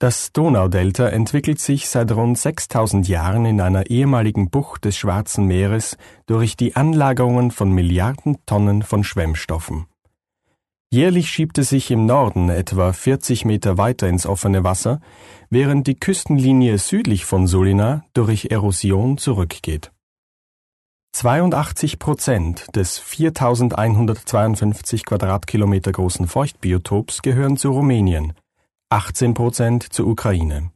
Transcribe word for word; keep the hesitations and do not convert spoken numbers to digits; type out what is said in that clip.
Das Donaudelta entwickelt sich seit rund sechstausend Jahren in einer ehemaligen Bucht des Schwarzen Meeres durch die Anlagerungen von Milliarden Tonnen von Schwemmstoffen. Jährlich schiebt es sich im Norden etwa vierzig Meter weiter ins offene Wasser, während die Küstenlinie südlich von Sulina durch Erosion zurückgeht. zweiundachtzig Prozent des viertausendeinhundertzweiundfünfzig Quadratkilometer großen Feuchtbiotops gehören zu Rumänien, achtzehn Prozent zur Ukraine.